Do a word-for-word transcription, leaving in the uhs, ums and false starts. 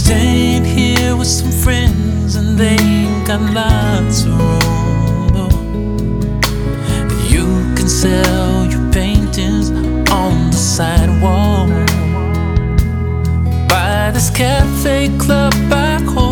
Staying here with some friends and they ain't got lots of room. You can sell your paintings on the sidewalk. Buy this cafe club back home.